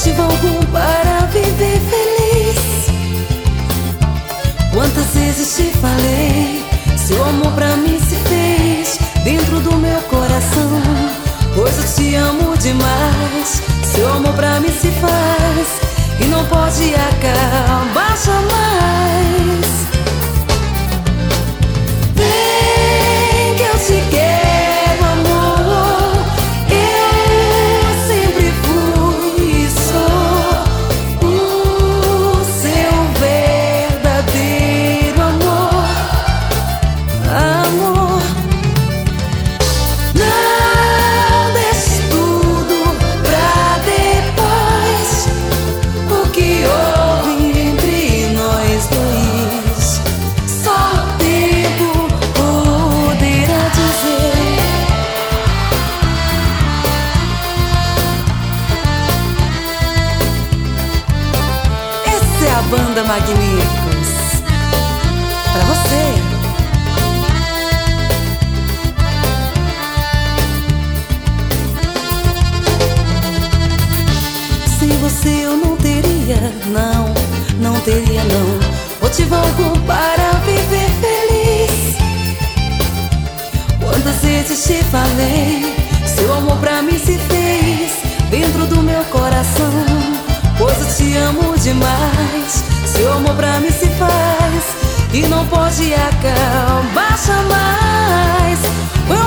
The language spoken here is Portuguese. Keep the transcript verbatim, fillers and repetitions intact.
motivo algum para viver feliz. Quantas vezes te falei, seu amor pra mim se fez dentro do meu coração, pois eu te amo demais. Seu amor pra mim se faz e não pode acabar jamais. Vem que eu te quero, amor. Eu sempre fui e sou o seu verdadeiro amor. Amor, não deixe tudo pra depois. O que houve entre nós dois, só o tempo poderá dizer. Essa é a banda Magníficos pra você. Sem você eu não teria, não, não teria não motivo algum para viver feliz. Quantas vezes te falei, seu amor pra mim se fez dentro do meu coração, pois eu te amo demais. Seu amor pra mim se faz e não pode acabar jamais.